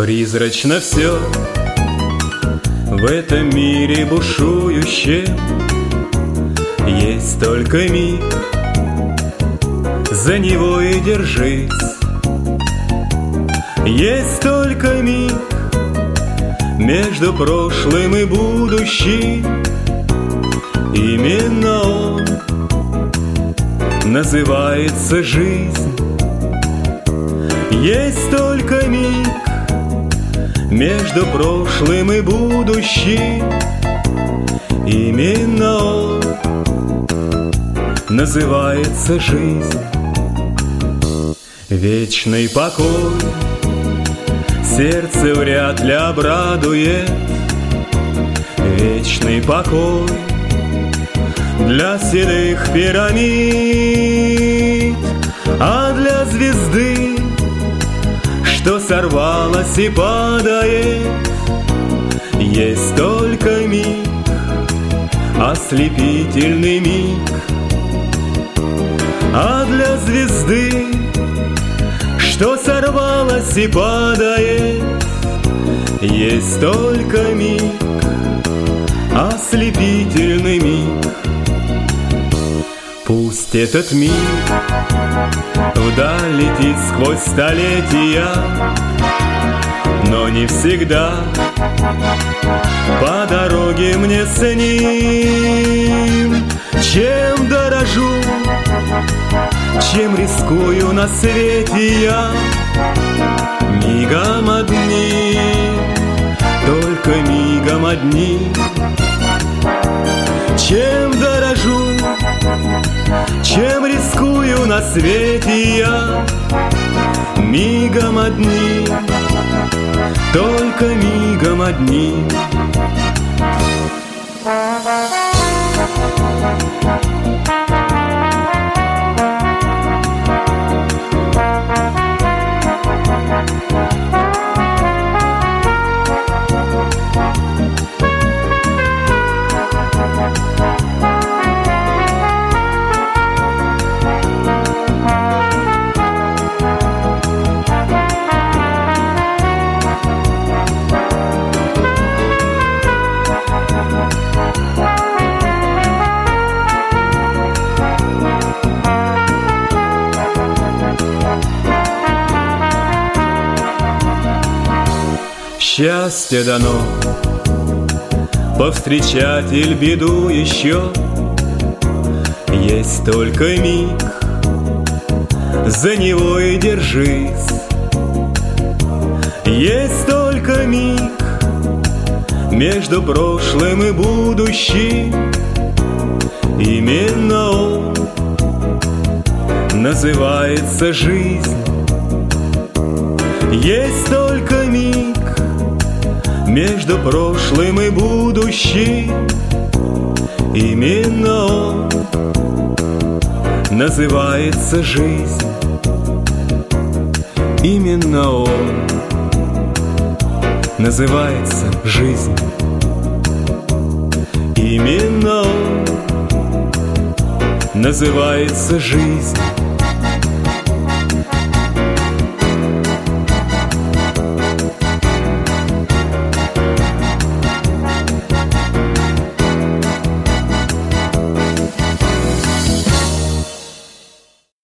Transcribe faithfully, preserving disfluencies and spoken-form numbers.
Призрачно все в этом мире бушующем. Есть только миг, за него и держись. Есть только миг между прошлым и будущим. Именно он называется жизнь. Есть только миг между прошлым и будущим. Именно он называется жизнь. Вечный покой сердце вряд ли обрадует. Вечный покой для седых пирамид, а для звезды, что сорвалась и падает, есть только миг, ослепительный миг. А для звезды, что сорвалась и падает, есть только миг, ослепительный миг. Пусть этот миг вдаль летит сквозь столетия, но не всегда по дороге мне с ним. Чем дорожу, чем рискую на свете я, мигом одним, только мигом одним. Чем дорожу, чем рискую на свете я, мигом одним, только мигом одним. Счастье дано повстречать или беду еще. Есть только миг, за него и держись. Есть только миг между прошлым и будущим. Именно он называется жизнь. Есть только миг между прошлым и будущим. Именно он называется жизнь. Именно он называется жизнь. Именно он называется жизнь.